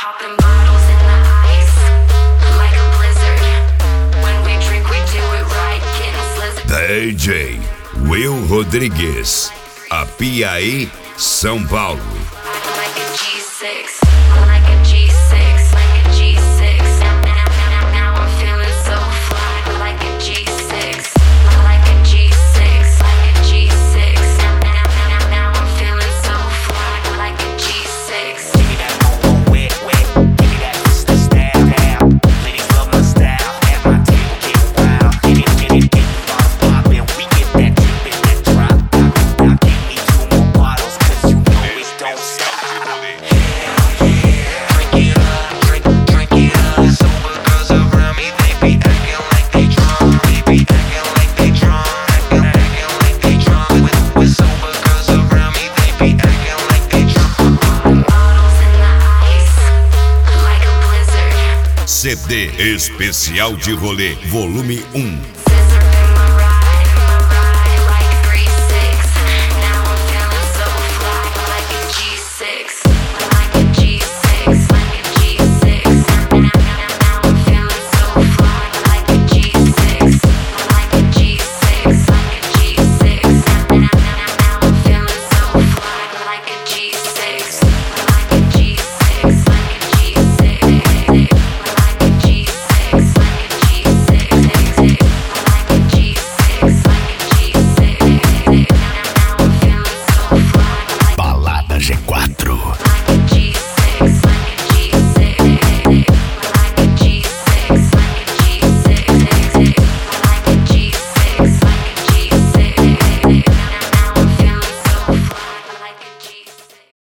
Popping bottles in the ice, like a blizzard. When we drink, we do it right, getting slizzard. DJ Will Rodrigues, Apiaí, São Paulo. Like a G6, like a G6, like a G6. Now I'm feeling so fly, like a G6, like a G6, like a G6. Now I'm feeling so fly, like a G6. Give me that boom wet, wet. Give me that twisted style. Ladies love my style. At my table get wild. Get it, poppin'. We get that drip and that drop. Now give me 2 more bottles, 'cause you know it don't stop. Drink it up. Sober girls around me, they be acting like they drunk. They be acting like they drunk. Acting like they drunk. With sober girls around me, they be acting like they drunk. Bottles in the ice, like a blizzard. CD Especial de Rolê, Volume 1.